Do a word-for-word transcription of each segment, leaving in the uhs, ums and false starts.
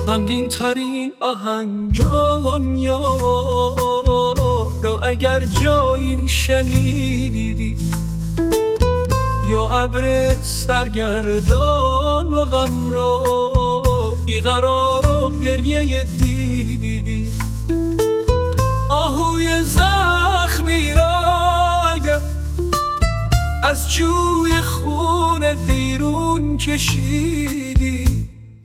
غمگین ترین آهنگ دنیا رو اگر جایی شنیدی، یا ابر سرگردان و غم رو بیقرار و گریه دیدی، آهوی زخمی را اگر از جوی خون بیرون کشیدی،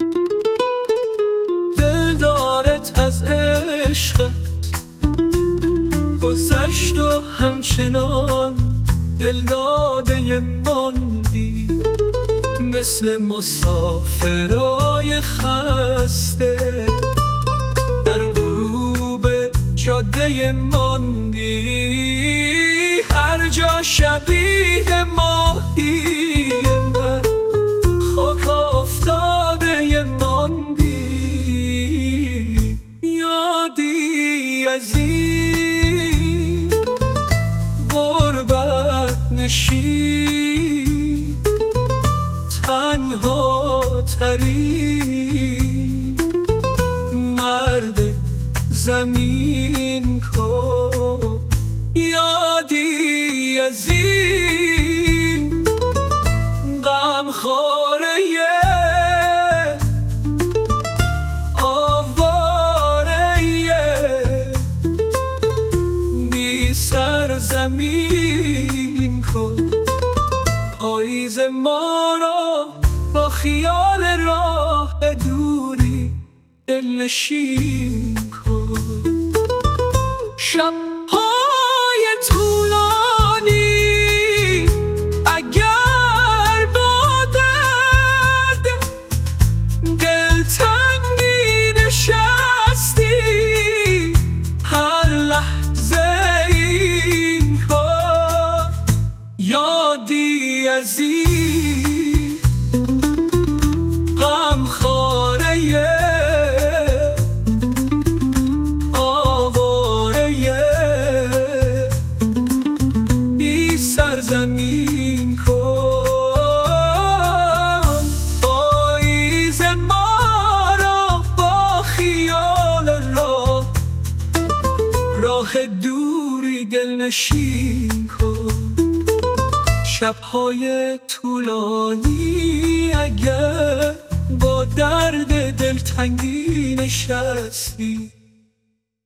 دلدارت از عشق گذشت و همچنان دلداده ماندی، مثل مسافرای خسته در غروب جاده ماندی، هر جا شبیه ماهی من خاک افتاده ماندی، یادی از این غربت نشین تنها ترین مرد زمین کو، یادی از این غمخواره آواره بی سرزمین کن، پاییز ما را با خیال راه دوری دلنشین کن، شب‌های طولانی اگر با درد دلتنگی نشستی، هر لحظه این کن، یادی از این غمخواره زمین کن، پاییز ما را با خیال راه راه دوری دلنشین کن، شب‌های طولانی اگر با درد دلتنگی نشستی،